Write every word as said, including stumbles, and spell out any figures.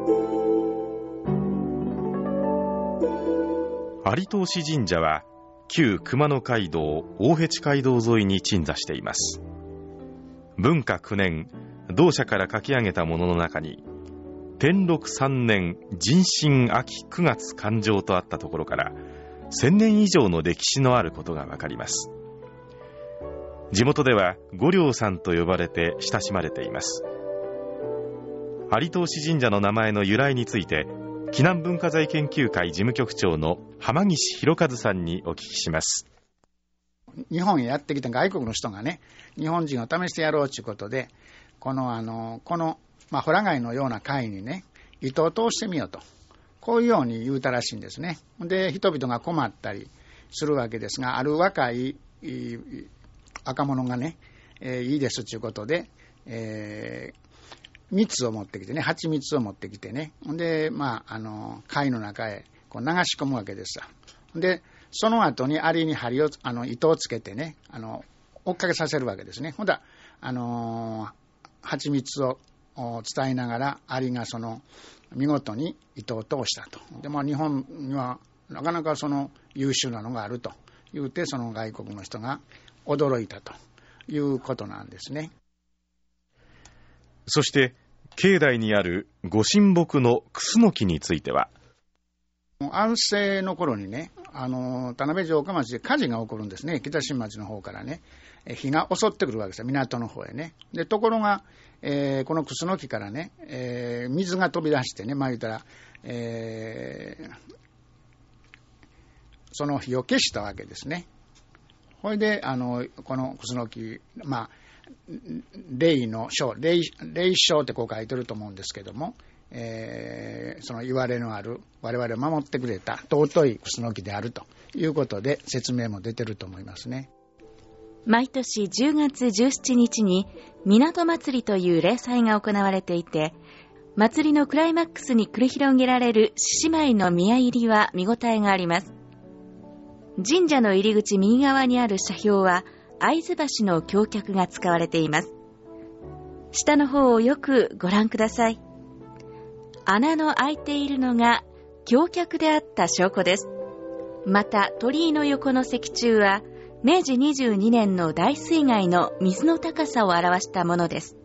有東市神社は旧熊野街道大辺地街道沿いに鎮座しています。文化きゅうねん、同社から書き上げたものの中に天禄さんねん壬申秋くがつ誕生とあったところからせんねん以上の歴史のあることがわかります。地元では五稜さんと呼ばれて親しまれています。有東市神社の名前の由来について紀南文化財研究会事務局長の浜岸博和さんにお聞きします。 日本へやってきた外国の人がね、日本人を試してやろうということで、このあのこの、まあ、ホラ貝のような貝にね、糸を通してみようと、こういうように言うたらしいんですね。で、人々が困ったりするわけですが、ある若い若者がね、えー、いいですということで、えー蜜を持ってきてね、蜂蜜を持ってきてね、で、まあ、あの貝の中へこう流し込むわけですよ。で、その後にアリに針をあの糸をつけてね、あの追っかけさせるわけですね。ほんだあの蜂蜜を伝えながらアリがその見事に糸を通したと。で、まあ、日本にはなかなかその優秀なのがあると言うて、その外国の人が驚いたということなんですね。 そして境内にあるご神木のクスノキについては、 安政の頃にね、あの田辺城下町で火事が起こるんですね。北新町の方からね、火が襲ってくるわけですよ、港の方へね。で、ところが、えー、このクスノキからね、えー、水が飛び出してね、まあ言ったら、えー、その火を消したわけですね。それであのこのクスノキ、まあ霊の章、霊章ってこう書いてると思うんですけども、えー、その言われのある我々を守ってくれた尊いクスノキであるということで説明も出てると思いますね。 毎年じゅうがつじゅうしちにちに港祭りという例祭が行われていて、祭りのクライマックスに繰り広げられる獅子舞の宮入りは見応えがあります。神社の入り口右側にある社標は会津橋の橋脚が使われています。下の方をよくご覧ください。穴の開いているのが橋脚であった証拠です。また鳥居の横の石柱はめいじにじゅうにねんの大水害の水の高さを表したものです。